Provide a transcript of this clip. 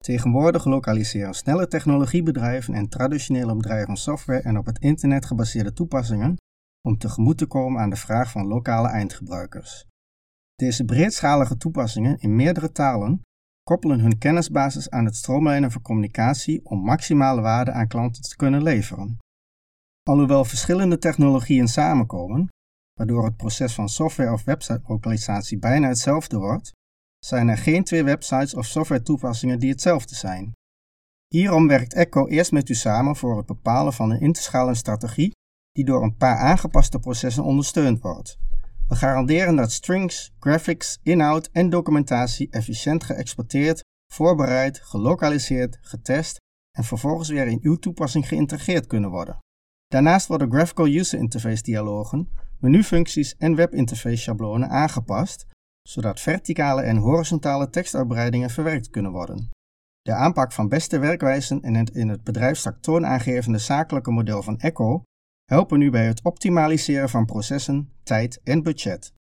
Tegenwoordig lokaliseren snelle technologiebedrijven en traditionele bedrijven software en op het internet gebaseerde toepassingen om tegemoet te komen aan de vraag van lokale eindgebruikers. Deze breedschalige toepassingen in meerdere talen koppelen hun kennisbasis aan het stroomlijnen van communicatie om maximale waarde aan klanten te kunnen leveren. Alhoewel verschillende technologieën samenkomen, waardoor het proces van software- of website-lokalisatie bijna hetzelfde wordt, zijn er geen twee websites of software-toepassingen die hetzelfde zijn. Hierom werkt Echo eerst met u samen voor het bepalen van een in te schalen strategie die door een paar aangepaste processen ondersteund wordt. We garanderen dat strings, graphics, inhoud en documentatie efficiënt geëxporteerd, voorbereid, gelokaliseerd, getest en vervolgens weer in uw toepassing geïntegreerd kunnen worden. Daarnaast worden Graphical User Interface dialogen, menufuncties en webinterface schablonen aangepast, zodat verticale en horizontale tekstuitbreidingen verwerkt kunnen worden. De aanpak van beste werkwijzen en het in het bedrijfstak toonaangevende zakelijke model van Echo helpen u bij het optimaliseren van processen, tijd en budget.